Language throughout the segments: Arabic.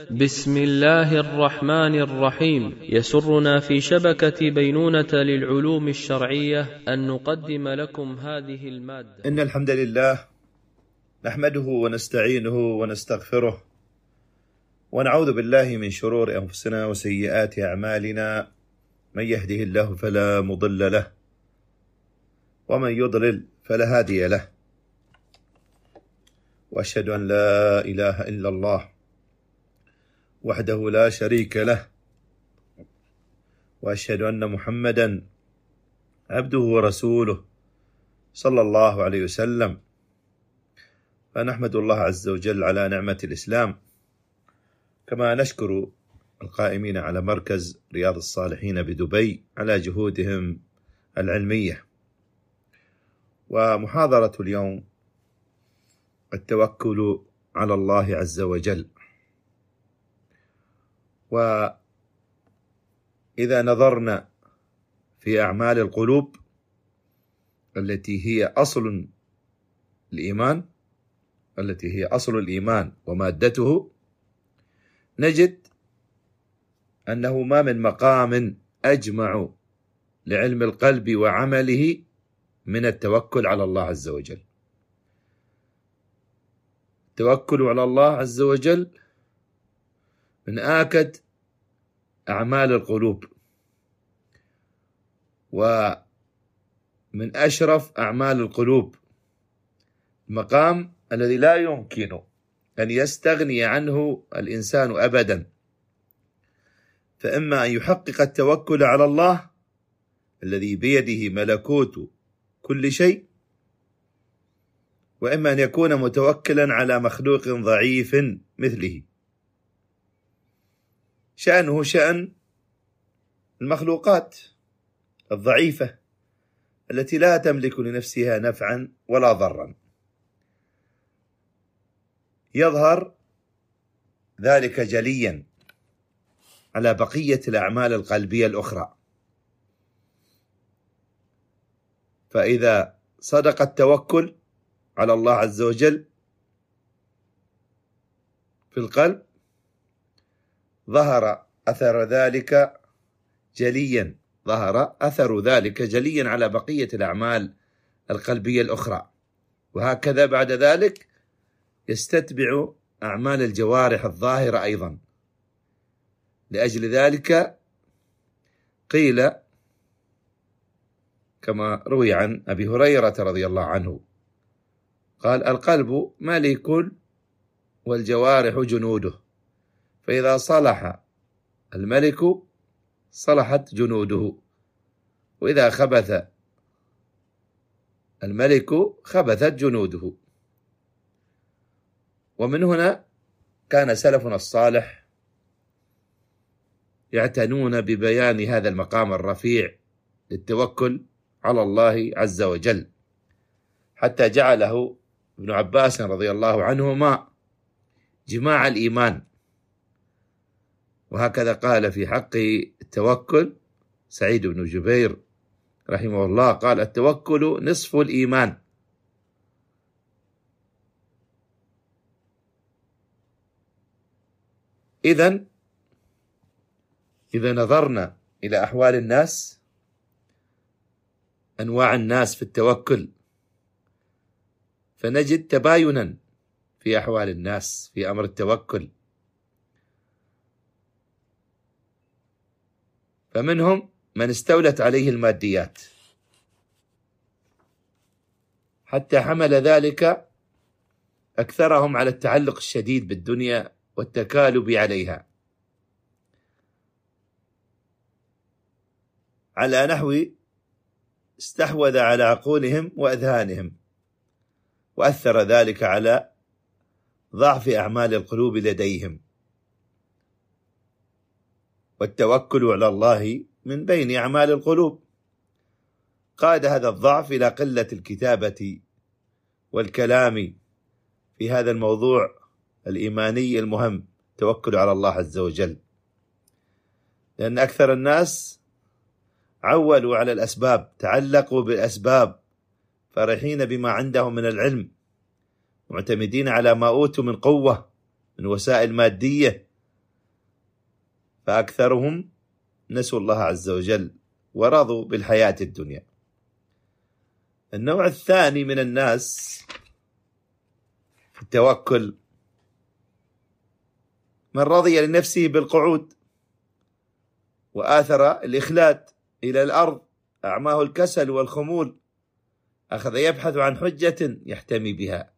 بسم الله الرحمن الرحيم. يسرنا في شبكة بينونة للعلوم الشرعية أن نقدم لكم هذه المادة. إن الحمد لله نحمده ونستعينه ونستغفره ونعوذ بالله من شرور أنفسنا وسيئات أعمالنا، من يهده الله فلا مضل له ومن يضلل فلا هادي له، وأشهد أن لا إله إلا الله وحده لا شريك له، وأشهد أن محمدا عبده ورسوله صلى الله عليه وسلم. فنحمد الله عز وجل على نعمة الإسلام، كما نشكر القائمين على مركز رياض الصالحين بدبي على جهودهم العلمية. ومحاضرة اليوم التوكل على الله عز وجل. وإذا نظرنا في أعمال القلوب التي هي أصل الإيمان ومادته، نجد أنه ما من مقام أجمع لعلم القلب وعمله من التوكل على الله عز وجل. التوكل على الله عز وجل من آكد أعمال القلوب، ومن أشرف أعمال القلوب، المقام الذي لا يمكن أن يستغني عنه الإنسان أبدا. فإما أن يحقق التوكل على الله الذي بيده ملكوت كل شيء، وإما أن يكون متوكلا على مخلوق ضعيف مثله، شأنه شأن المخلوقات الضعيفة التي لا تملك لنفسها نفعا ولا ضرا. يظهر ذلك جليا على بقية الأعمال القلبية الأخرى. فإذا صدق التوكل على الله عز وجل في القلب، ظهر أثر ذلك جليا على بقية الأعمال القلبية الأخرى. وهكذا بعد ذلك يستتبع أعمال الجوارح الظاهرة أيضا. لأجل ذلك قيل كما روي عن أبي هريرة رضي الله عنه قال: القلب ملك والجوارح جنوده، فإذا صلح الملك صلحت جنوده، وإذا خبث الملك خبثت جنوده. ومن هنا كان سلفنا الصالح يعتنون ببيان هذا المقام الرفيع للتوكل على الله عز وجل، حتى جعله ابن عباس رضي الله عنهما جماع الإيمان. وهكذا قال في حق التوكل سعيد بن جبير رحمه الله، قال: التوكل نصف الإيمان. إذا نظرنا إلى أحوال الناس، أنواع الناس في التوكل، فنجد تباينا في أحوال الناس في أمر التوكل. فمنهم من استولت عليه الماديات حتى حمل ذلك أكثرهم على التعلق الشديد بالدنيا والتكالب عليها، على نحو استحوذ على عقولهم وأذهانهم، وأثر ذلك على ضعف أعمال القلوب لديهم. والتوكل على الله من بين أعمال القلوب. قاد هذا الضعف إلى قلة الكتابة والكلام في هذا الموضوع الإيماني المهم، التوكل على الله عز وجل، لأن أكثر الناس عولوا على الأسباب، تعلقوا بالأسباب، فرحين بما عندهم من العلم، معتمدين على ما أوتوا من قوة من وسائل مادية فأكثرهم نسوا الله عز وجل ورضوا بالحياة الدنيا. النوع الثاني من الناس في التوكل من رضي لنفسه بالقعود وآثر الإخلاد إلى الأرض، أعماه الكسل والخمول، أخذ يبحث عن حجة يحتمي بها،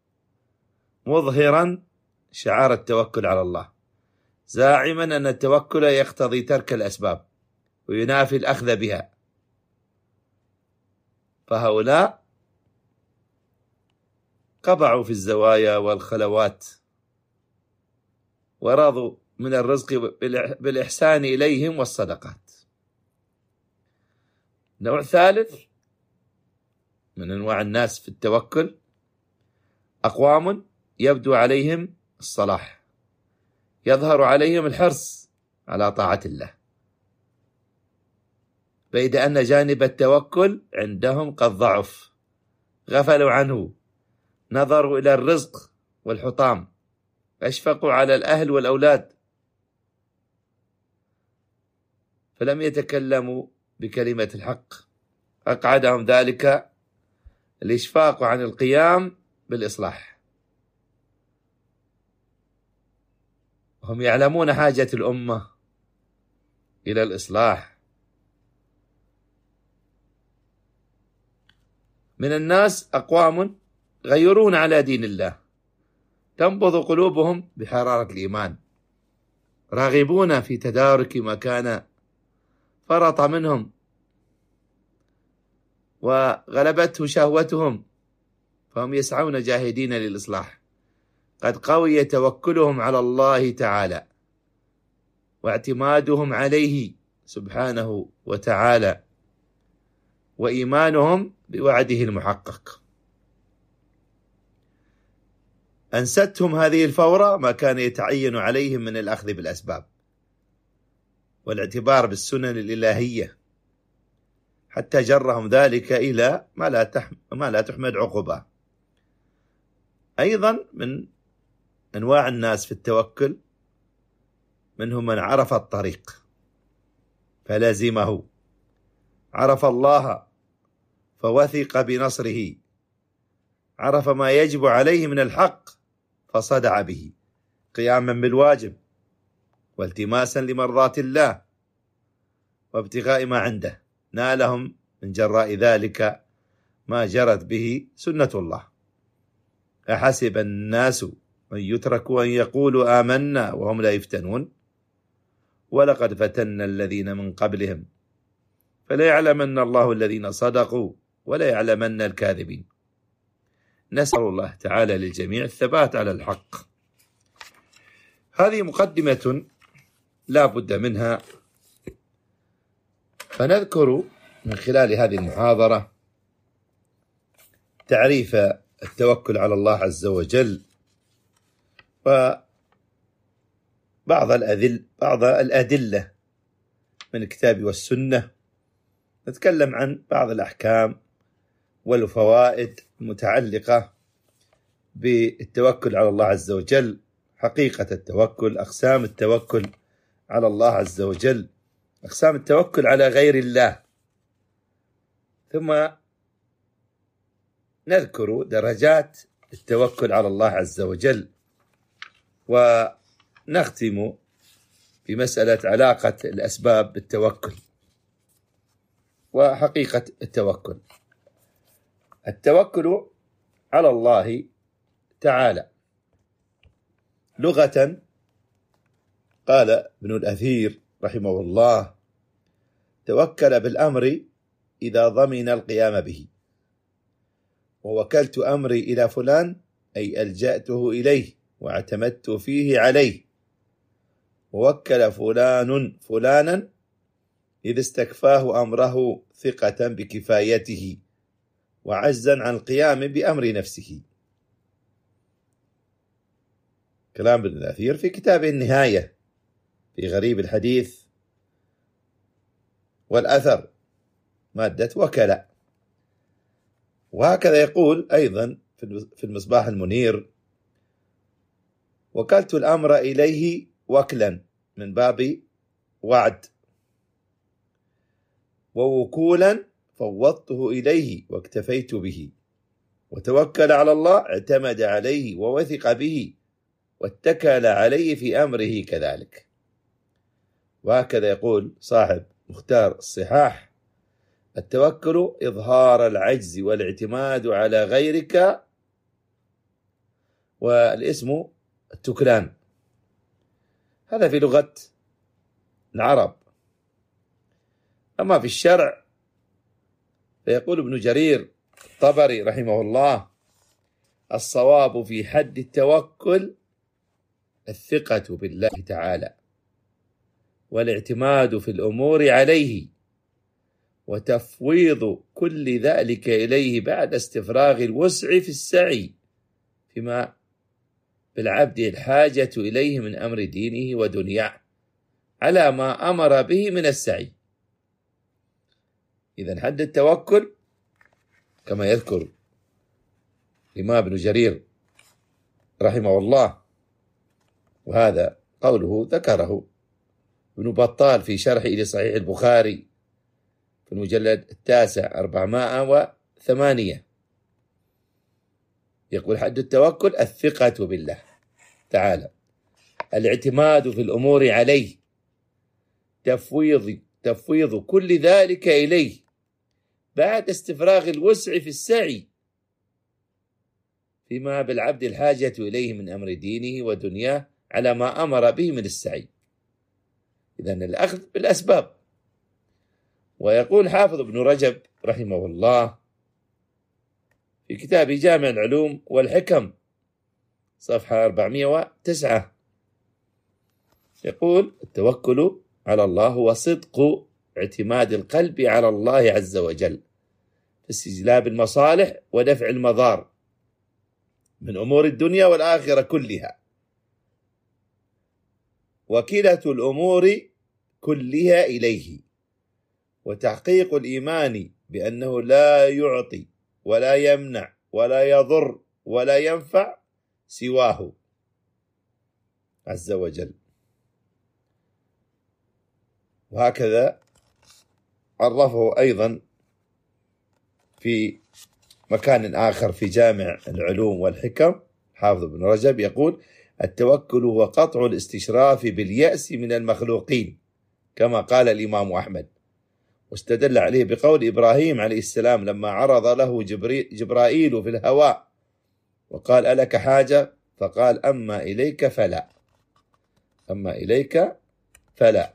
مظهرا شعار التوكل على الله، زاعما أن التوكل يقتضي ترك الأسباب وينافي الأخذ بها. فهؤلاء قبعوا في الزوايا والخلوات ورضوا من الرزق بالإحسان إليهم والصدقات. نوع ثالث من أنواع الناس في التوكل أقوام يبدو عليهم الصلاح، يظهر عليهم الحرص على طاعة الله، بيد أن جانب التوكل عندهم قد ضعف، غفلوا عنه، نظروا إلى الرزق والحطام، أشفقوا على الأهل والأولاد، فلم يتكلموا بكلمة الحق، أقعدهم ذلك الإشفاق عن القيام بالإصلاح. هم يعلمون حاجة الأمة إلى الإصلاح. من الناس أقوام غيرون على دين الله، تنبض قلوبهم بحرارة الإيمان، راغبون في تدارك ما كان فرط منهم وغلبته شهوتهم، فهم يسعون جاهدين للإصلاح. قد قوي توكلهم على الله تعالى واعتمادهم عليه سبحانه وتعالى وإيمانهم بوعده المحقق. أنستهم هذه الفورة ما كان يتعين عليهم من الأخذ بالأسباب والاعتبار بالسنن الإلهية، حتى جرهم ذلك إلى ما لا تحمد عقباه. أيضا من أنواع الناس في التوكل منهم من عرف الطريق فلازمه، عرف الله فوثق بنصره، عرف ما يجب عليه من الحق فصدع به، قياما بالواجب والتماسا لمرضاة الله وابتغاء ما عنده، نالهم من جراء ذلك ما جرت به سنة الله. أحسب الناس أن يتركوا أن يقولوا آمنا وهم لا يفتنون، ولقد فتنا الذين من قبلهم فلا يعلمن الله الذين صدقوا ولا يعلمن الكاذبين. نسأل الله تعالى للجميع الثبات على الحق. هذه مقدمة لا بد منها، فنذكر من خلال هذه المحاضرة تعريف التوكل على الله عز وجل، وبعض الأدلة من الكتاب والسنة. نتكلم عن بعض الأحكام والفوائد المتعلقة بالتوكل على الله عز وجل، حقيقة التوكل، أقسام التوكل على الله عز وجل، أقسام التوكل على غير الله، ثم نذكر درجات التوكل على الله عز وجل، ونختم بمسألة علاقة الأسباب بالتوكل وحقيقة التوكل. التوكل على الله تعالى لغة، قال ابن الأثير رحمه الله: توكل بالأمر إذا ضمن القيام به، ووكلت أمري إلى فلان أي ألجأته إليه واعتمدت فيه عليه، ووكل فلان فلانا إذ استكفاه أمره ثقة بكفايته وعجزا عن القيام بأمر نفسه. كلام ابن الأثير في كتابه النهاية في غريب الحديث والأثر، مادة وكلاء. وهكذا يقول أيضا في المصباح المنير: وكلت الأمر إليه وكلا من باب وعد، ووكولا فوضته إليه واكتفيت به، وتوكل على الله اعتمد عليه ووثق به واتكل عليه في أمره كذلك. وهكذا يقول صاحب مختار الصحاح: التوكل إظهار العجز والاعتماد على غيرك، والاسم التكلان. هذا في لغة العرب. أما في الشرع فيقول ابن جرير الطبري رحمه الله: الصواب في حد التوكل الثقة بالله تعالى، والاعتماد في الأمور عليه، وتفويض كل ذلك إليه بعد استفراغ الوسع في السعي فيما بالعبد الحاجة إليه من أمر دينه ودنياه على ما أمر به من السعي. إذن حد التوكل كما يذكر الإمام ابن جرير رحمه الله، وهذا قوله ذكره ابن بطال في شرحه لصحيح البخاري في المجلد 9 408، يقول: حد التوكل الثقة بالله تعالى، الاعتماد في الأمور عليه، تفويض كل ذلك إليه بعد استفراغ الوسع في السعي فيما بالعبد الحاجة إليه من أمر دينه ودنياه على ما أمر به من السعي. إذن الأخذ بالأسباب. ويقول حافظ ابن رجب رحمه الله في كتاب جامع العلوم والحكم صفحة 409، يقول: التوكل على الله هو صدق اعتماد القلب على الله عز وجل في استجلاب المصالح ودفع المضار من أمور الدنيا والآخرة كلها، وكلة الأمور كلها إليه، وتحقيق الإيمان بأنه لا يعطي ولا يمنع ولا يضر ولا ينفع سواه عز وجل. وهكذا عرفه أيضا في مكان آخر في جامع العلوم والحكم حافظ ابن رجب، يقول: التوكل هو قطع الاستشراف باليأس من المخلوقين كما قال الإمام أحمد، واستدل عليه بقول إبراهيم عليه السلام لما عرض له جبرائيل في الهواء وقال: ألك حاجة؟ فقال: أما إليك فلا، أما إليك فلا.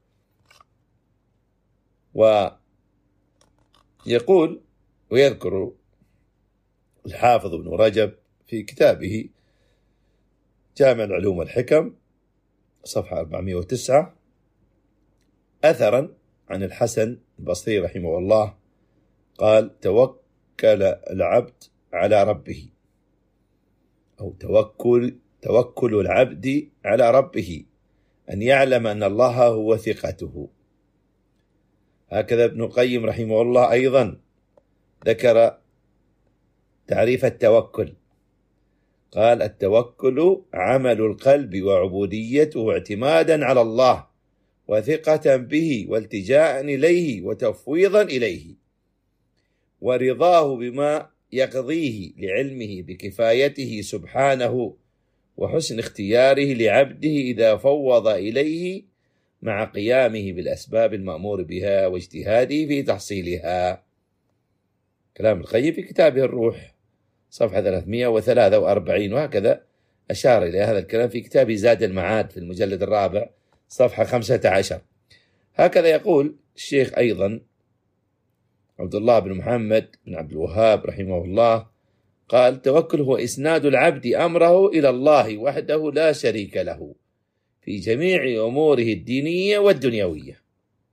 ويقول ويذكر الحافظ ابن رجب في كتابه جامع العلوم والحكم صفحة 409 أثرا عن الحسن البصري رحمه الله قال: توكل العبد على ربه، أو توكل العبد على ربه أن يعلم أن الله هو ثقته. هكذا ابن القيم رحمه الله أيضا ذكر تعريف التوكل، قال: التوكل عمل القلب وعبوديته اعتمادا على الله وثقة به والتجاء إليه وتفويضا إليه، ورضاه بما يقضيه لعلمه بكفايته سبحانه وحسن اختياره لعبده إذا فوض إليه مع قيامه بالأسباب المأمور بها واجتهاده في تحصيلها. كلام القيم في كتابه الروح صفحة 343. وهكذا أشار إلى هذا الكلام في كتاب زاد المعاد في المجلد 4 صفحة 15. هكذا يقول الشيخ أيضا عبد الله بن محمد بن عبد الوهاب رحمه الله قال: التوكل هو إسناد العبد أمره إلى الله وحده لا شريك له في جميع أموره الدينية والدنيوية،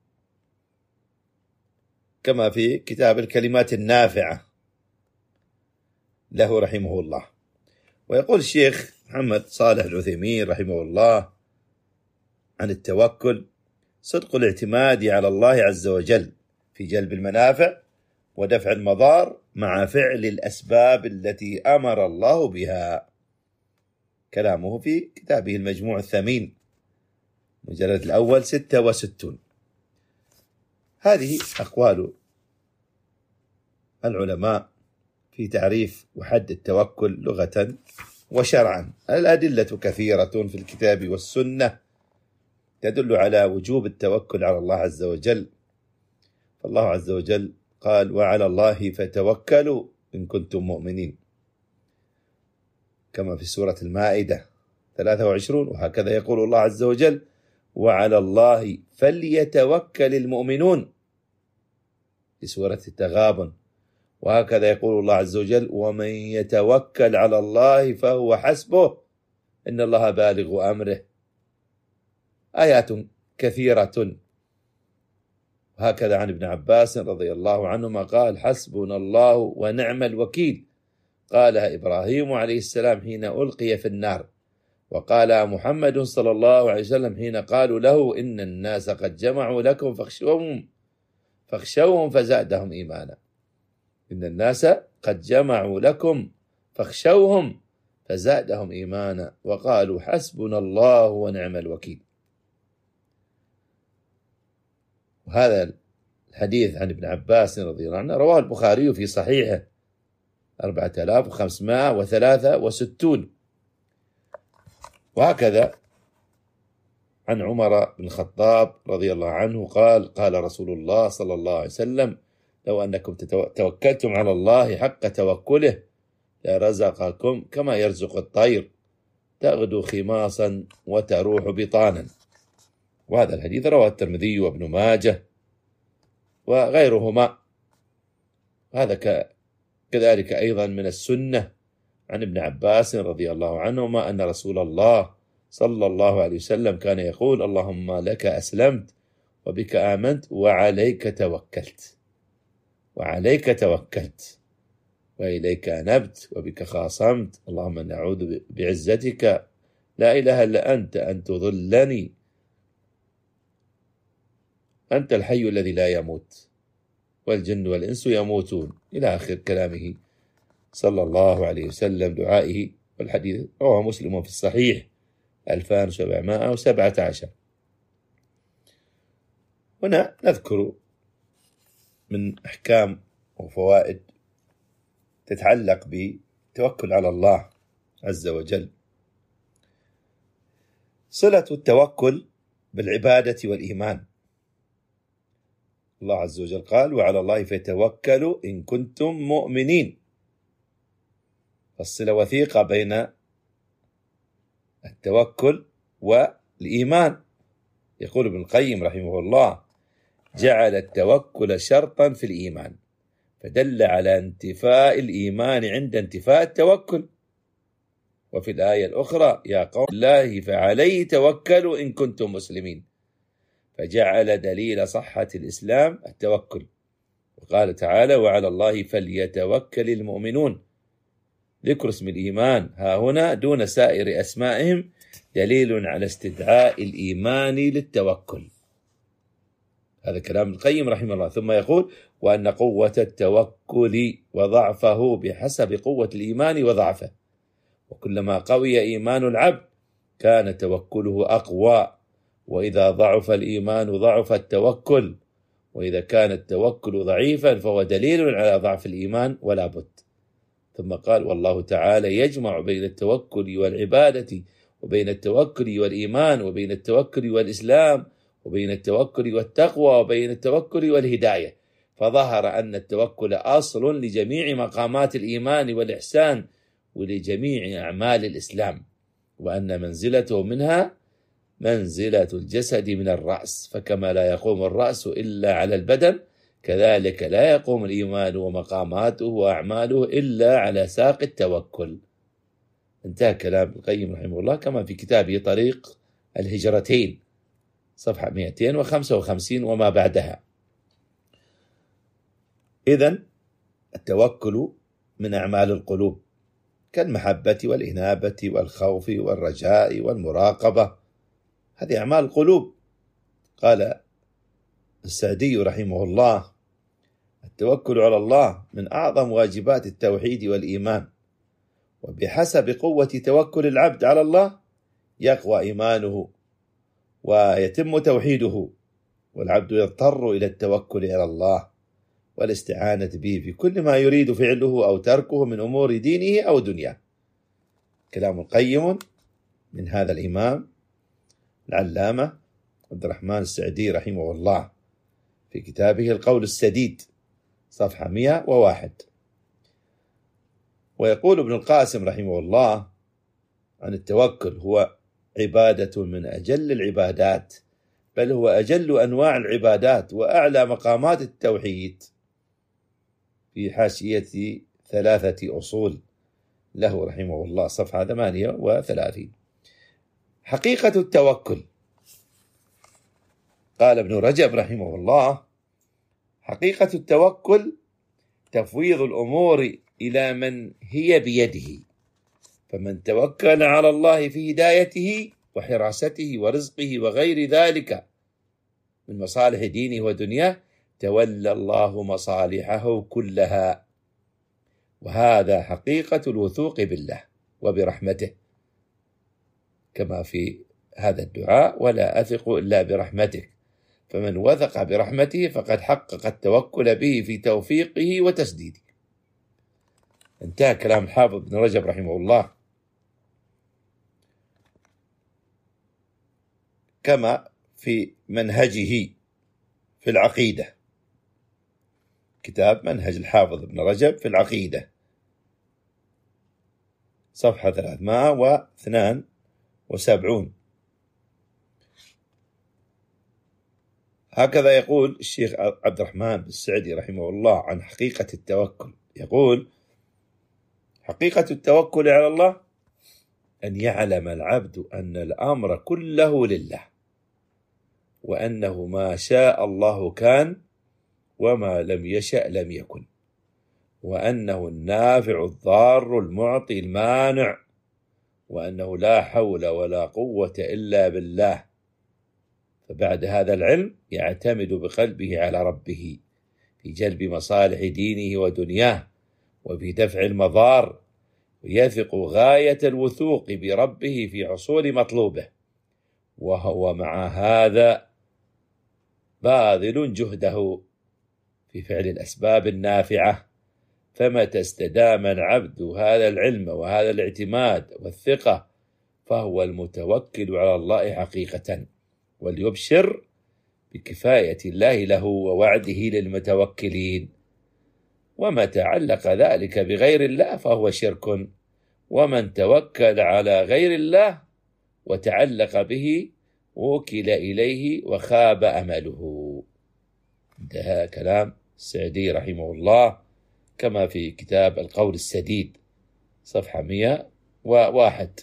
كما في كتاب الكلمات النافعة له رحمه الله. ويقول الشيخ محمد صالح العثيمين رحمه الله عن التوكل: صدق الاعتماد على الله عز وجل في جلب المنافع ودفع المضار مع فعل الأسباب التي أمر الله بها. كلامه في كتابه المجموع الثمين المجلد الأول 66. هذه أقوال العلماء في تعريف وحد التوكل لغة وشرعا. الأدلة كثيرة في الكتاب والسنة تدل على وجوب التوكل على الله عز وجل، فالله عز وجل قال: وعلى الله فتوكلوا إن كنتم مؤمنين، كما في سورة المائدة 23. وهكذا يقول الله عز وجل: وعلى الله فليتوكل المؤمنون، في سورة التغابن. وهكذا يقول الله عز وجل: ومن يتوكل على الله فهو حسبه إن الله بالغ أمره. آيات كثيرة. وهكذا عن ابن عباس رضي الله عنهما قال: حسبنا الله ونعم الوكيل، قالها إبراهيم عليه السلام حين ألقي في النار، وقال محمد صلى الله عليه وسلم حين قالوا له: إن الناس قد جمعوا لكم فاخشوهم فزادهم إيمانا. إن الناس قد جمعوا لكم فاخشوهم فزادهم إيمانا وقالوا حسبنا الله ونعم الوكيل. وهذا الحديث عن ابن عباس رضي الله عنه رواه البخاري في صحيحه 4563. وهكذا عن عمر بن الخطاب رضي الله عنه قال: قال رسول الله صلى الله عليه وسلم: لو أنكم توكلتم على الله حق توكله لرزقكم كما يرزق الطير تغدو خماصا وتروح بطانا. وهذا الحديث رواه الترمذي وابن ماجه وغيرهما. هذا كذلك أيضا من السنة عن ابن عباس رضي الله عنهما أن رسول الله صلى الله عليه وسلم كان يقول: اللهم لك أسلمت وبك آمنت وعليك توكلت وإليك أنبت وبك خاصمت، اللهم نعوذ بعزتك لا إله إلا أنت أن تضلني، أنت الحي الذي لا يموت والجن والإنس يموتون، إلى آخر كلامه صلى الله عليه وسلم، دعائه. والحديث رواه مسلم في الصحيح 2717. هنا نذكر من أحكام وفوائد تتعلق بالتوكل على الله عز وجل. صلة التوكل بالعبادة والإيمان. الله عز وجل قال: وعلى الله فتوكلوا إن كنتم مؤمنين. الصلة وثيقة بين التوكل والإيمان. يقول ابن القيم رحمه الله: جعل التوكل شرطا في الإيمان، فدل على انتفاء الإيمان عند انتفاء التوكل. وفي الآية الأخرى: يا قوم الله فعليه توكلوا إن كنتم مسلمين، فجعل دليل صحة الإسلام التوكل. وقال تعالى: وعلى الله فليتوكل المؤمنون. ذكر اسم الإيمان ها هنا دون سائر أسمائهم دليل على استدعاء الإيمان للتوكل. هذا كلام القيم رحمه الله. ثم يقول: وأن قوة التوكل وضعفه بحسب قوة الإيمان وضعفه، وكلما قوي إيمان العبد كان توكله أقوى، وإذا ضعف الإيمان ضعف التوكل، وإذا كان التوكل ضعيفا فهو دليل على ضعف الإيمان ولا بد. ثم قال: والله تعالى يجمع بين التوكل والعبادة، وبين التوكل والإيمان، وبين التوكل والإسلام، وبين التوكل والتقوى، وبين التوكل والهداية، فظهر أن التوكل أصل لجميع مقامات الإيمان والإحسان ولجميع أعمال الإسلام، وأن منزلته منها منزلة الجسد من الرأس، فكما لا يقوم الرأس إلا على البدن كذلك لا يقوم الإيمان ومقاماته وأعماله إلا على ساق التوكل. انتهى كلام القيم رحمه الله، كما في كتابه طريق الهجرتين صفحة 255 وما بعدها. إذن التوكل من أعمال القلوب كالمحبة والإنابة والخوف والرجاء والمراقبة، هذه أعمال القلوب. قال السعدي رحمه الله: التوكل على الله من أعظم واجبات التوحيد والإيمان، وبحسب قوة توكل العبد على الله يقوى إيمانه ويتم توحيده، والعبد يضطر إلى التوكل على الله والاستعانة به في كل ما يريد فعله أو تركه من أمور دينه أو دنياه. كلام قيم من هذا الإمام العلامة عبد الرحمن السعدي رحمه الله في كتابه القول السديد صفحة 101. ويقول ابن القاسم رحمه الله عن التوكل: هو عبادة من أجل العبادات، بل هو أجل أنواع العبادات وأعلى مقامات التوحيد. في حاشية 3 أصول له رحمه الله صفحة 38. حقيقة التوكل. قال ابن رجب رحمه الله: حقيقة التوكل تفويض الأمور إلى من هي بيده، فمن توكل على الله في هدايته وحراسته ورزقه وغير ذلك من مصالح دينه ودنياه تولى الله مصالحه كلها. وهذا حقيقة الوثوق بالله وبرحمته، كما في هذا الدعاء: ولا أثق إلا برحمتك. فمن وثق برحمته فقد حقق التوكل به في توفيقه وتسديده. انتهى كلام الحافظ ابن رجب رحمه الله. كما في منهجه في العقيدة، كتاب منهج الحافظ ابن رجب في العقيدة صفحة 372. هكذا يقول الشيخ عبد الرحمن السعدي رحمه الله عن حقيقة التوكل. يقول: حقيقة التوكل على الله أن يعلم العبد أن الأمر كله لله، وأنه ما شاء الله كان وما لم يشأ لم يكن، وأنه النافع الضار المعطي المانع، وأنه لا حول ولا قوة إلا بالله. فبعد هذا العلم يعتمد بقلبه على ربه في جلب مصالح دينه ودنياه وفي دفع المضار، ويثق غاية الوثوق بربه في حصول مطلوبه، وهو مع هذا باذل جهده في فعل الأسباب النافعة. فمتى استدام العبد هذا العلم وهذا الاعتماد والثقة فهو المتوكل على الله حقيقة، وليبشر بكفاية الله له ووعده للمتوكلين. ومتى علق ذلك بغير الله فهو شرك، ومن توكل على غير الله وتعلق به وكل إليه وخاب أمله. انتهى كلام السعدي رحمه الله كما في كتاب القول السديد صفحة 101.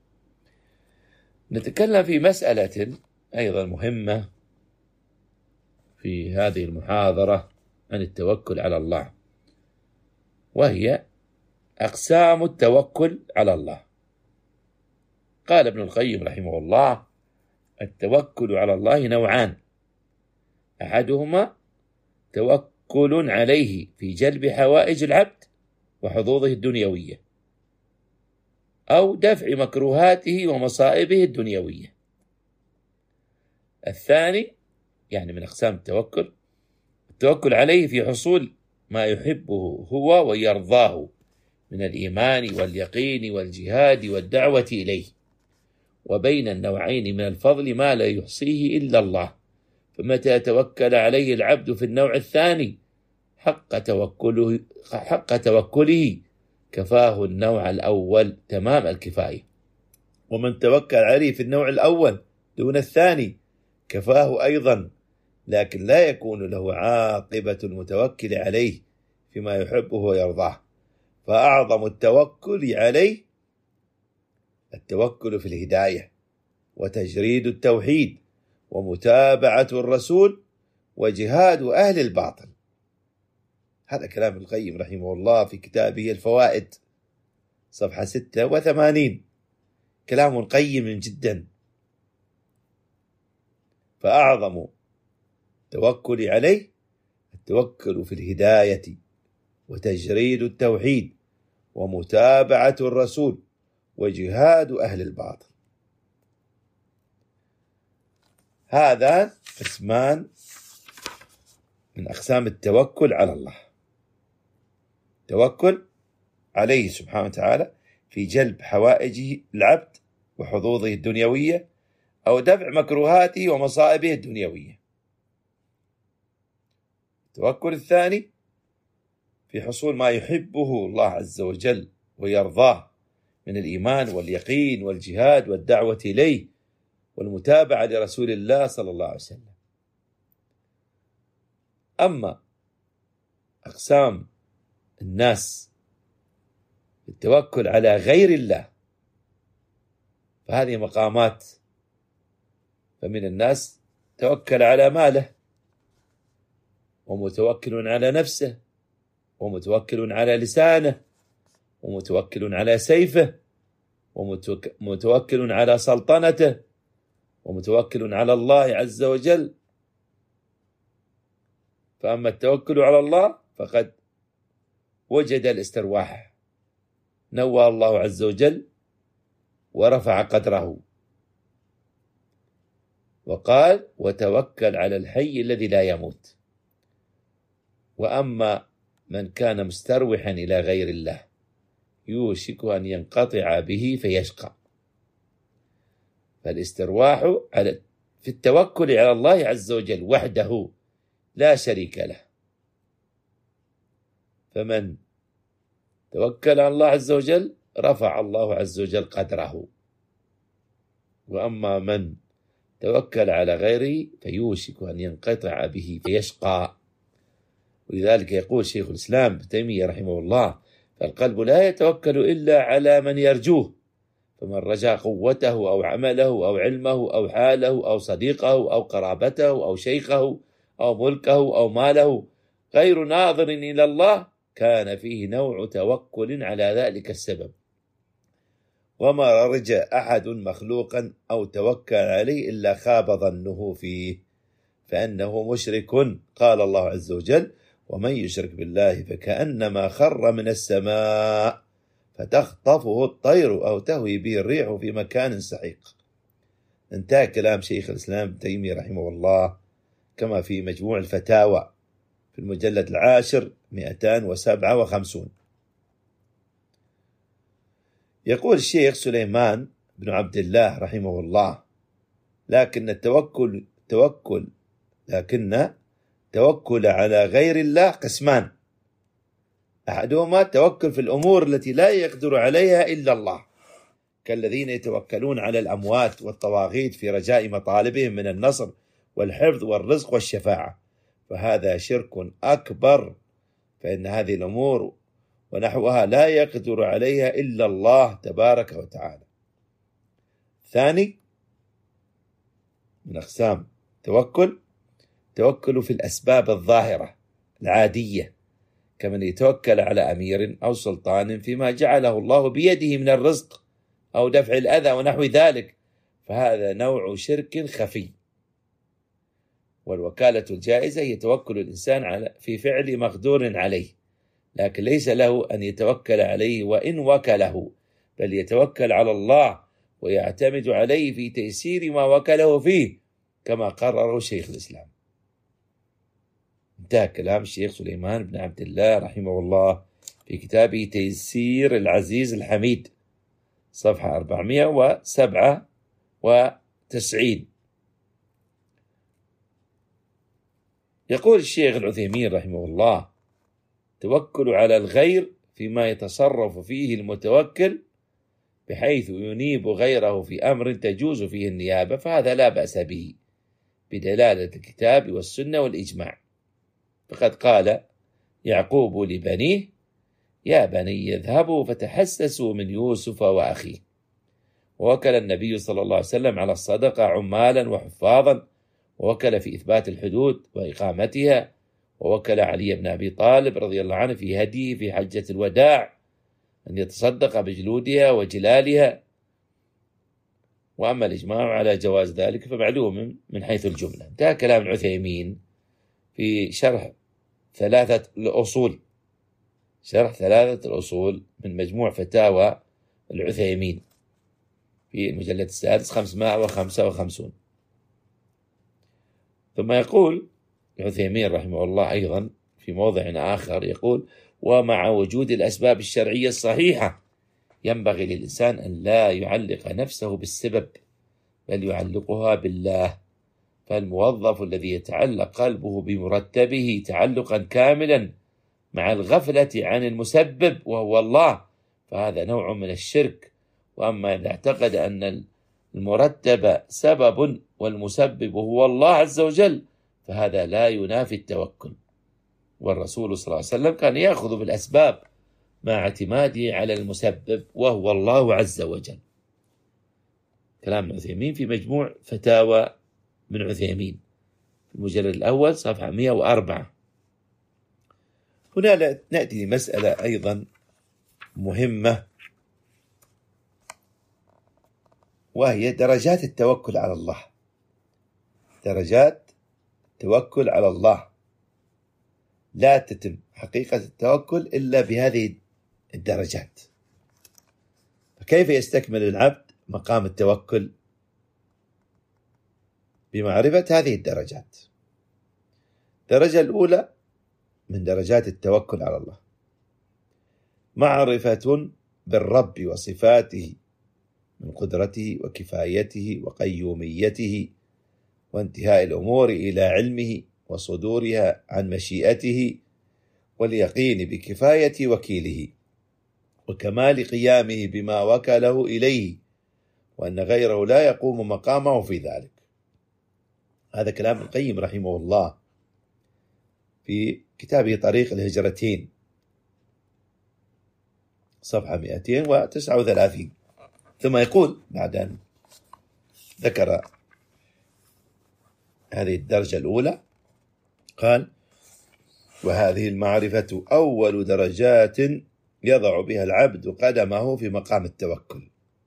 نتكلم في مسألة أيضا مهمة في هذه المحاضرة عن التوكل على الله، وهي أقسام التوكل على الله. قال ابن القيم رحمه الله: التوكل على الله نوعان: أحدهما توكل عليه في جلب حوائج العبد وحظوظه الدنيوية أو دفع مكروهاته ومصائبه الدنيوية. الثاني يعني من أقسام التوكل عليه في حصول ما يحبه هو ويرضاه من الإيمان واليقين والجهاد والدعوة إليه. وبين النوعين من الفضل ما لا يحصيه إلا الله، فمتى توكل عليه العبد في النوع الثاني حق توكله كفاه النوع الأول تمام الكفاية، ومن توكل عليه في النوع الأول دون الثاني كفاه أيضا، لكن لا يكون له عاقبة المتوكل عليه فيما يحبه ويرضاه. فأعظم التوكل عليه التوكل في الهداية وتجريد التوحيد ومتابعة الرسول وجهاد أهل الباطل. هذا كلام القيم رحمه الله في كتابه الفوائد صفحة 86. كلام قيم جدا. فأعظم التوكل عليه التوكل في الهداية وتجريد التوحيد ومتابعة الرسول وجهاد أهل الباطل. هذان قسمان من أقسام التوكل على الله. توكل عليه سبحانه وتعالى في جلب حوائج العبد وحظوظه الدنيوية أو دفع مكروهاته ومصائبه الدنيوية. التوكل الثاني في حصول ما يحبه الله عز وجل ويرضاه من الإيمان واليقين والجهاد والدعوة إليه والمتابعة لرسول الله صلى الله عليه وسلم. أما أقسام الناس التوكل على غير الله فهذه مقامات. فمن الناس توكل على ماله، ومتوكل على نفسه، ومتوكل على لسانه، ومتوكل على سيفه، ومتوكل على سلطنته، ومتوكل على الله عز وجل. فأما التوكل على الله فقد وجد الاسترواح، نوى الله عز وجل ورفع قدره وقال: وتوكل على الحي الذي لا يموت. وأما من كان مستروحا إلى غير الله يوشك أن ينقطع به فيشقى. فالاسترواح في التوكل على الله عز وجل وحده لا شريك له. فمن توكل على الله عز وجل رفع الله عز وجل قدره. وأما من توكل على غيره فيوشك أن ينقطع به فيشقى. ولذلك يقول شيخ الإسلام ابن تيمية رحمه الله: فالقلب لا يتوكل إلا على من يرجوه، فمن رجا قوته أو عمله أو علمه أو حاله أو صديقه أو قرابته أو شيخه أو ملكه أو ماله غير ناظر إلى الله كان فيه نوع توكل على ذلك السبب. وما رجا أحد مخلوقا أو توكل عليه إلا خاب ظنه فيه فأنه مشرك. قال الله عز وجل: ومن يشرك بالله فكأنما خر من السماء فتخطفه الطير أو تهوي به الريح في مكان سحيق. انتهى كلام شيخ الإسلام ابن تيمية رحمه الله كما في مجموع الفتاوى في المجلد 10 257. يقول الشيخ سليمان بن عبد الله رحمه الله: لكن توكل على غير الله قسمان: أحدهما توكل في الأمور التي لا يقدر عليها إلا الله، كالذين يتوكلون على الأموات والطواغيت في رجاء مطالبهم من النصر والحفظ والرزق والشفاعة، فهذا شرك أكبر، فإن هذه الأمور ونحوها لا يقدر عليها إلا الله تبارك وتعالى. ثاني من أقسام توكل في الأسباب الظاهرة العادية، كمن يتوكل على أمير أو سلطان فيما جعله الله بيده من الرزق أو دفع الأذى ونحو ذلك، فهذا نوع شرك خفي. والوكالة الجائزة هي توكل الإنسان في فعل مقدور عليه، لكن ليس له أن يتوكل عليه وإن وكله، بل يتوكل على الله ويعتمد عليه في تيسير ما وكله فيه، كما قرره شيخ الإسلام. انتهى كلام الشيخ سليمان بن عبد الله رحمه الله في كتابه تيسير العزيز الحميد، صفحة 497. يقول الشيخ العثيمين رحمه الله: توكل على الغير فيما يتصرف فيه المتوكل بحيث ينيب غيره في أمر تجوز فيه النيابة، فهذا لا بأس به بدلالة الكتاب والسنة والإجماع. فقد قال يعقوب لبنيه: يا بني اذهبوا فتحسسوا من يوسف وأخيه. ووكل النبي صلى الله عليه وسلم على الصدقة عمالا وحفاظا، ووكل في إثبات الحدود وإقامتها، ووكل علي بن أبي طالب رضي الله عنه في هديه في حجة الوداع أن يتصدق بجلودها وجلالها. وأما الإجماع على جواز ذلك فمعلوم من حيث الجملة. انتهى كلام العثيمين في شرح 3 الأصول من مجموع فتاوى العثيمين في المجلد 6 555. ثم يقول عثيمين رحمه الله أيضا في موضع آخر، يقول: ومع وجود الأسباب الشرعية الصحيحة ينبغي للإنسان أن لا يعلق نفسه بالسبب، بل يعلقها بالله. فالموظف الذي يتعلق قلبه بمرتبه تعلقا كاملا مع الغفلة عن المسبب وهو الله، فهذا نوع من الشرك. وأما إذا اعتقد أن المرتب سبب والمسبب هو الله عز وجل، فهذا لا ينافي التوكل. والرسول صلى الله عليه وسلم كان يأخذ بالأسباب مع اعتماده على المسبب وهو الله عز وجل. كلام عثيمين في مجموع فتاوى من عثيمين في المجلد الأول صفحة 104. هنا نأتي لمسألة أيضا مهمة، وهي درجات التوكل على الله. درجات التوكل على الله لا تتم حقيقة التوكل إلا بهذه الدرجات. فكيف يستكمل العبد مقام التوكل؟ بمعرفة هذه الدرجات. الدرجة الأولى من درجات التوكل على الله معرفة بالرب وصفاته من قدرته وكفايته وقيوميته وانتهاء الأمور إلى علمه وصدورها عن مشيئته، واليقين بكفاية وكيله وكمال قيامه بما وكله إليه، وأن غيره لا يقوم مقامه في ذلك. هذا كلام ابن القيم رحمه الله في كتابه طريق الهجرتين صفحة 239. ثم يقول بعد أن ذكر هذه الدرجة الأولى قال: وهذه المعرفة أول درجات يضع بها العبد قدمه في مقام التوكل.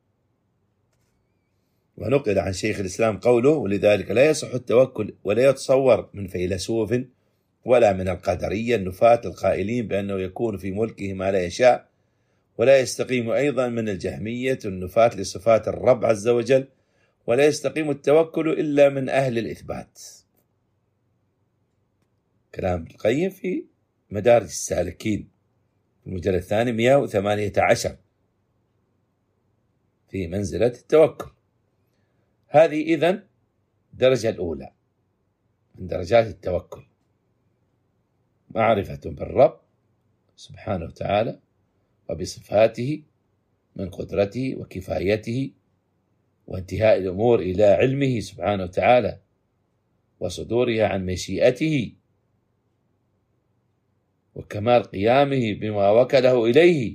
ونقل عن شيخ الإسلام قوله: ولذلك لا يصح التوكل ولا يتصور من فيلسوف ولا من القدرية النفاة القائلين بأنه يكون في ملكه ما لا يشاء، ولا يستقيم أيضا من الجهمية النفاة لصفات الرب عز وجل، ولا يستقيم التوكل إلا من أهل الإثبات. كلام ابن القيم في مدارج السالكين في المجلد الثاني 118 في منزلة التوكل. هذه إذن الدرجة الأولى من درجات التوكل، معرفة بالرب سبحانه وتعالى وبصفاته من قدرته وكفايته وانتهاء الأمور إلى علمه سبحانه وتعالى وصدورها عن مشيئته وكمال قيامه بما وكله إليه،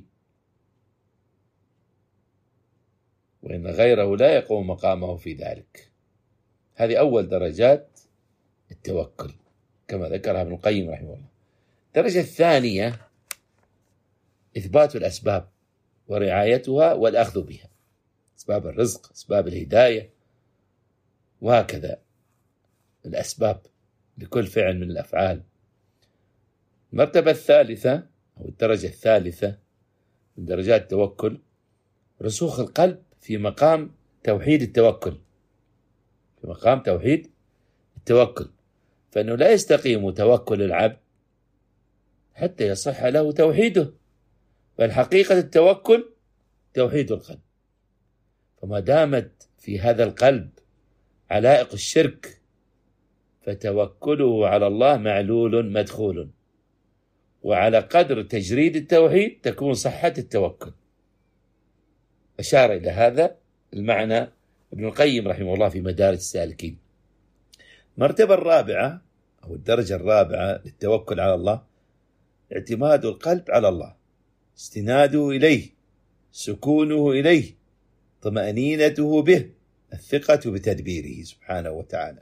وإن غيره لا يقوم مقامه في ذلك. هذه أول درجات التوكل كما ذكرها ابن القيم رحمه الله. الدرجة الثانية إثبات الأسباب ورعايتها والأخذ بها، أسباب الرزق، أسباب الهداية، وهكذا الأسباب لكل فعل من الأفعال. المرتبة الثالثة أو الدرجة الثالثة من درجات التوكل رسوخ القلب في مقام توحيد التوكل، في مقام توحيد التوكل، فإنه لا يستقيم توكل العبد حتى يصح له توحيده، بل حقيقة التوكل توحيد القلب. فما دامت في هذا القلب علائق الشرك فتوكله على الله معلول مدخول، وعلى قدر تجريد التوحيد تكون صحة التوكل. أشار إلى هذا المعنى ابن القيم رحمه الله في مدارج السالكين. المرتبة الرابعة أو الدرجة الرابعة للتوكل على الله اعتماد القلب على الله، استناده إليه، سكونه إليه، طمأنينته به، الثقة بتدبيره سبحانه وتعالى.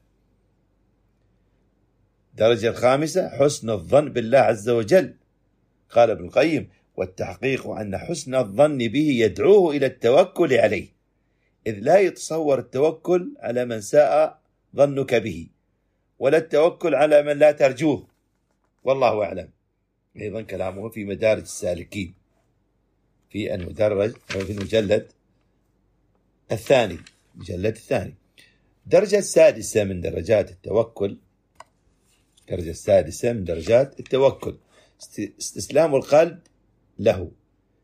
الدرجة الخامسة حسن الظن بالله عز وجل. قال ابن القيم: والتحقيق أن حسن الظن به يدعوه إلى التوكل عليه، إذ لا يتصور التوكل على من ساء ظنك به، ولا التوكل على من لا ترجوه، والله أعلم. أيضا كلامه في مدارج السالكين في المدرج أو في المجلد الثاني، الدرجة السادسة من درجات التوكل الدرجة السادسة من درجات التوكل استسلام القلب له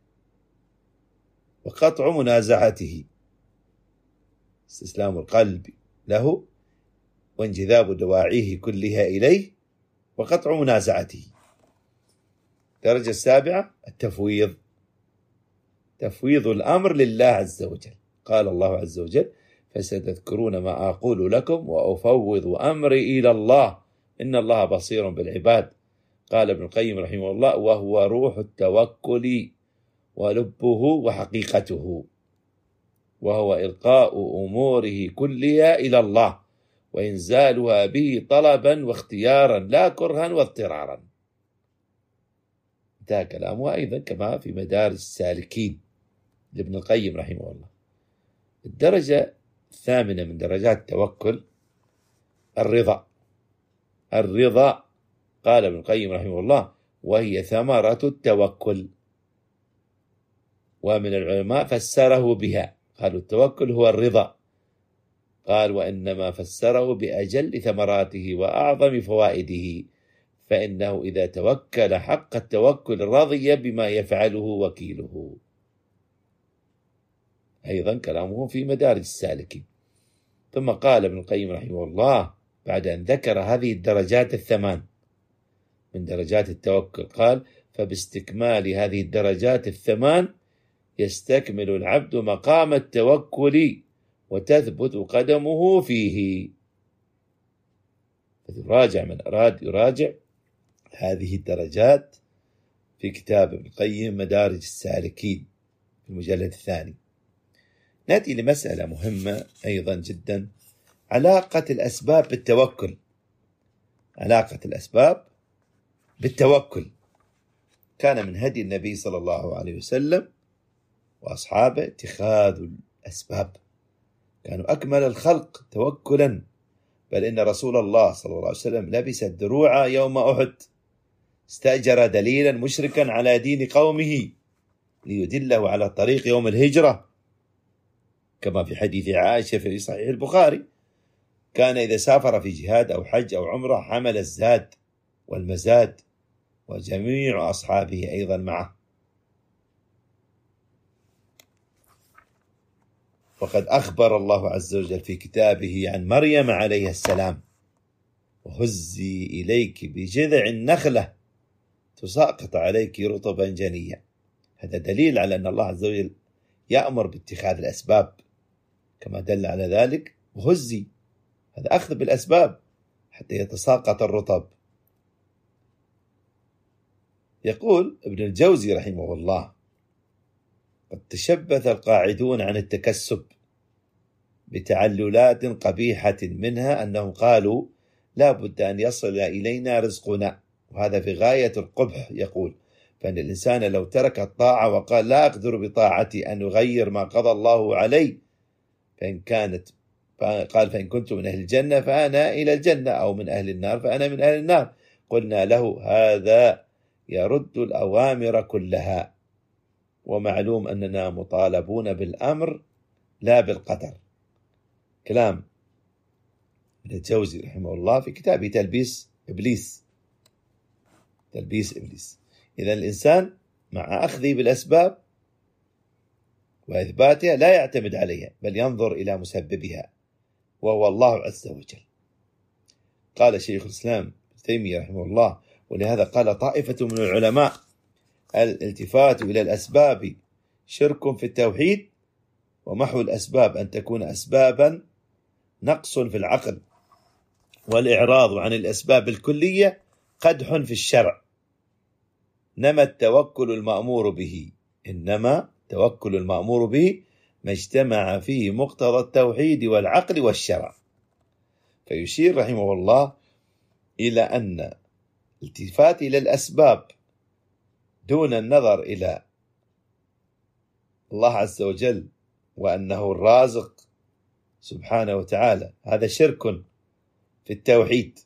وقطع منازعته. استسلام القلب له وانجذاب دواعيه كلها إليه وقطع منازعته. الدرجة السابعة التفويض، تفويض الأمر لله عز وجل. قال الله عز وجل: فستذكرون ما أقول لكم وأفوض أمري إلى الله إن الله بصير بالعباد. قال ابن القيم رحمه الله: وهو روح التوكل ولبه وحقيقته، وهو إلقاء أموره كلها إلى الله وإنزالها به طلبا واختيارا لا كرها واضطرارا. انتهى كلامه أيضا كما في مدارج السالكين لابن القيم رحمه الله. الدرجة الثامنة من درجات التوكل الرضا. الرضا قال ابن القيم رحمه الله: وهي ثمرة التوكل. ومن العلماء فسره بها، قالوا التوكل هو الرضا، قال: وإنما فسره بأجل ثمراته وأعظم فوائده، فإنه إذا توكل حق التوكل رضي بما يفعله وكيله. أيضا كلامه في مدارج السالكين. ثم قال ابن القيم رحمه الله بعد أن ذكر هذه الدرجات الثمان من درجات التوكل، قال: فباستكمال هذه الدرجات الثمان يستكمل العبد مقام التوكل وتثبت قدمه فيه. فيراجع من أراد يراجع هذه الدرجات في كتاب ابن القيم مدارج السالكين في المجلد الثاني. نأتي لمسألة مهمة أيضا جدا: علاقة الأسباب بالتوكل. علاقة الأسباب بالتوكل. كان من هدي النبي صلى الله عليه وسلم وأصحابه اتخاذ الأسباب، كانوا أكمل الخلق توكلا، بل إن رسول الله صلى الله عليه وسلم لبس الدروع يوم أحد، استأجر دليلا مشركا على دين قومه ليدله على طريق يوم الهجرة، كما في حديث عائشة في صحيح البخاري: كان إذا سافر في جهاد أو حج أو عمرة حمل الزاد والمزاد وجميع أصحابه أيضا معه. وقد أخبر الله عز وجل في كتابه عن مريم عليه السلام: وهزي إليك بجذع النخلة تساقط عليك رطبا جنيا. هذا دليل على أن الله عز وجل يأمر باتخاذ الأسباب، كما دل على ذلك وهزي، هذا أخذ بالأسباب حتى يتساقط الرطب. يقول ابن الجوزي رحمه الله: قد تشبث القاعدون عن التكسب بتعللات قبيحة، منها أنهم قالوا: لا بد أن يصل إلينا رزقنا، وهذا في غاية القبح. يقول: فإن الإنسان لو ترك الطاعة وقال: لا أقدر بطاعتي أن أغير ما قضى الله علي، فإن كنت من أهل الجنة فأنا إلى الجنة، أو من أهل النار فأنا من أهل النار. قلنا له: هذا يرد الأوامر كلها، ومعلوم أننا مطالبون بالأمر لا بالقدر. كلام ابن الجوزي رحمه الله في كتابه تلبيس إبليس. تلبيس إبليس. إذا الإنسان مع أخذه بالأسباب وإثباتها لا يعتمد عليها، بل ينظر إلى مسببها وهو الله عز وجل. قال شيخ الإسلام ابن تيمية رحمه الله: ولهذا قال طائفة من العلماء: الالتفات إلى الأسباب شرك في التوحيد، ومحو الأسباب أن تكون أسبابا نقص في العقل، والإعراض عن الأسباب الكلية قدح في الشرع. إنما التوكل المأمور به ما اجتمع فيه مقتضى التوحيد والعقل والشرع. فيشير رحمه الله إلى أن الالتفات إلى الأسباب دون النظر إلى الله عز وجل وأنه الرازق سبحانه وتعالى، هذا شرك في التوحيد.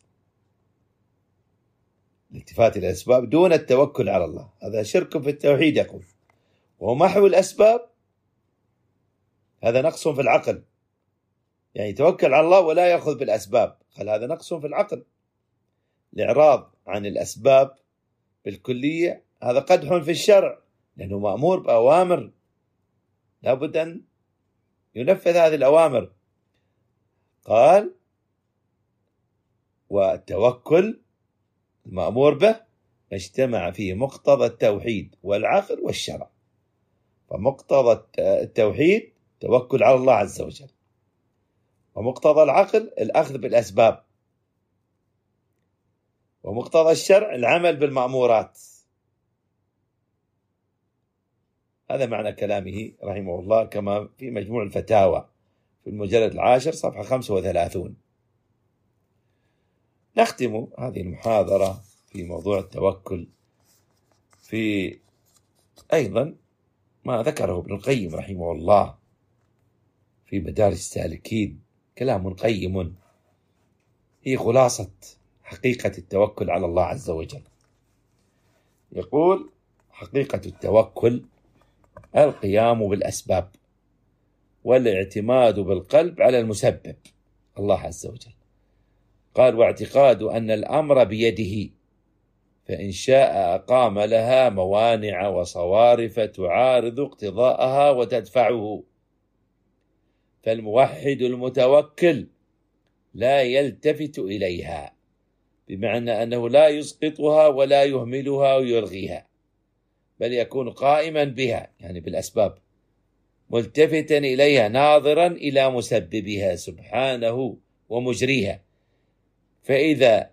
الالتفات إلى الأسباب دون التوكل على الله هذا شرك في التوحيد. يقول: ومحو الأسباب هذا نقص في العقل، يعني يتوكل على الله ولا يأخذ بالأسباب، قال هذا نقص في العقل. الإعراض عن الأسباب بالكلية هذا قدح في الشرع، لأنه مأمور بأوامر لابد أن ينفذ هذه الأوامر. قال والتوكل المأمور به اجتمع فيه مقتضى التوحيد والعقل والشرع. فمقتضى التوحيد توكل على الله عز وجل، ومقتضى العقل الأخذ بالأسباب، ومقتضى الشرع العمل بالمأمورات. هذا معنى كلامه رحمه الله كما في مجموع الفتاوى في المجلد 10 صفحة 35. نختم هذه المحاضرة في موضوع التوكل في أيضا ما ذكره ابن القيم رحمه الله في مدارج السالكين، كلام قيم هي خلاصة حقيقة التوكل على الله عز وجل. يقول حقيقة التوكل القيام بالأسباب والاعتماد بالقلب على المسبب الله عز وجل. قال واعتقاد أن الأمر بيده، فإن شاء أقام لها موانع وصوارف تعارض اقتضاءها وتدفعه. فالموحد المتوكل لا يلتفت إليها، بمعنى أنه لا يسقطها ولا يهملها ويلغيها، بل يكون قائما بها يعني بالأسباب، ملتفتا إليها ناظرا إلى مسببها سبحانه ومجريها. فإذا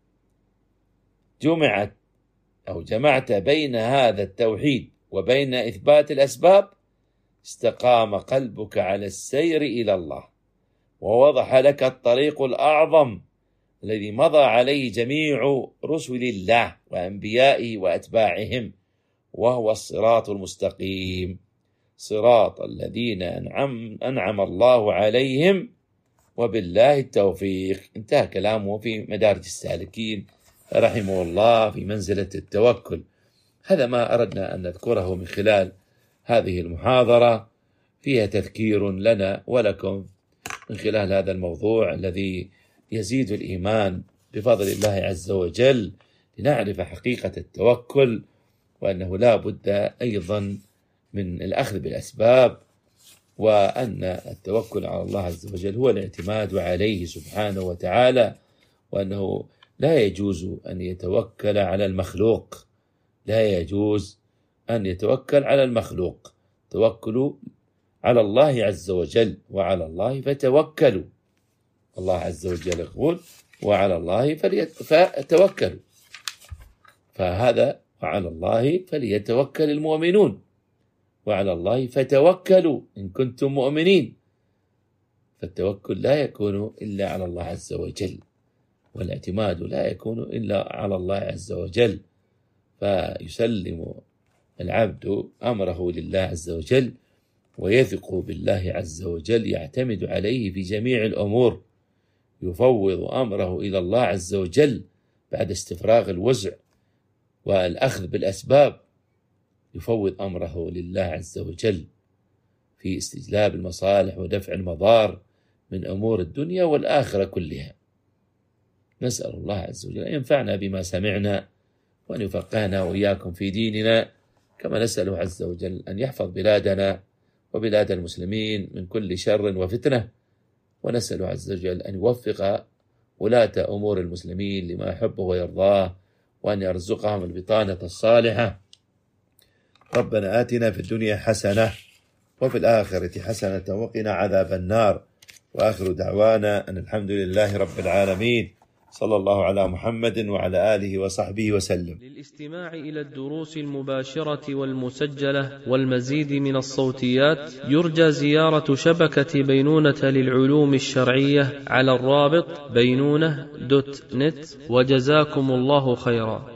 جمعت بين هذا التوحيد وبين إثبات الأسباب استقام قلبك على السير إلى الله، ووضح لك الطريق الأعظم الذي مضى عليه جميع رسل الله وأنبيائه وأتباعهم، وهو الصراط المستقيم، صراط الذين أنعم الله عليهم وبالله التوفيق. انتهى كلامه في مدارج السالكين رحمه الله في منزلة التوكل. هذا ما أردنا أن نذكره من خلال هذه المحاضرة، فيها تذكير لنا ولكم من خلال هذا الموضوع الذي يزيد الإيمان بفضل الله عز وجل، لنعرف حقيقة التوكل، وأنه لا بد أيضا من الأخذ بالأسباب، وأن التوكل على الله عز وجل هو الاعتماد عليه سبحانه وتعالى، وأنه لا يجوز أن يتوكل على المخلوق، لا يجوز أن يتوكل على المخلوق. توكلوا على الله عز وجل، وعلى الله فتوكلوا. الله عز وجل يقول وعلى الله فتوكلوا، فهذا وعلى الله فليتوكل المؤمنون، وعلى الله فتوكلوا إن كنتم مؤمنين. فالتوكل لا يكون إلا على الله عز وجل، والاعتماد لا يكون إلا على الله عز وجل. فيسلم العبد أمره لله عز وجل، ويثق بالله عز وجل، يعتمد عليه في جميع الأمور، يفوض أمره إلى الله عز وجل بعد استفراغ الوزع والأخذ بالأسباب. يفوض أمره لله عز وجل في استجلاب المصالح ودفع المضار من أمور الدنيا والآخرة كلها. نسأل الله عز وجل أن ينفعنا بما سمعنا، وأن يفقهنا وإياكم في ديننا، كما نسأله عز وجل أن يحفظ بلادنا وبلاد المسلمين من كل شر وفتنة، ونسأله عز وجل أن يوفق ولاة أمور المسلمين لما يحبه ويرضاه، وأن يرزقهم البطانة الصالحة. ربنا آتنا في الدنيا حسنة وفي الآخرة حسنة وقنا عذاب النار، وآخر دعوانا أن الحمد لله رب العالمين، صلى الله على محمد وعلى آله وصحبه وسلم. للاستماع إلى الدروس المباشرة والمسجلة والمزيد من الصوتيات يرجى زيارة شبكة بينونة للعلوم الشرعية على الرابط بينونة.net، وجزاكم الله خيرا.